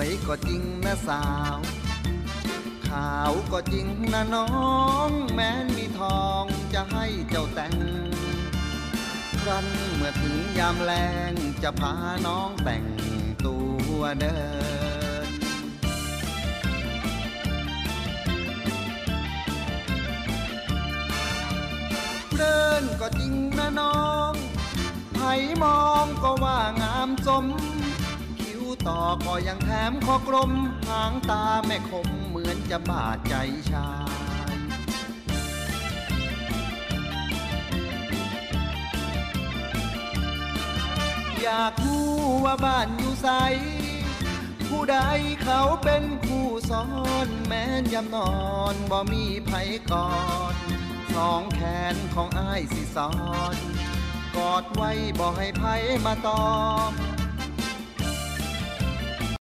วยก็จริงนะสาวขาวก็จริงนะน้องแม้นมีทองจะให้เจ้าแต่งครั้นเมื่อถึงยามแลงจะพาน้องแต่งตัวเดินเดินก็จริงนะน้องไผมองก็ว่างามสมคิ้วต่อก็ยังแถมคอกลมหางตาแม่คมเหมือนจะบาดใจชายอยากรู้ว่าบ้านอยู่ไสผู้ใดเขาเป็นคู่ซ้อนแม้นยามนอนบ่มีไผกอดสองแขนของอ้ายสิซ้อนกอดไว้บ่ให้ไผมาตอม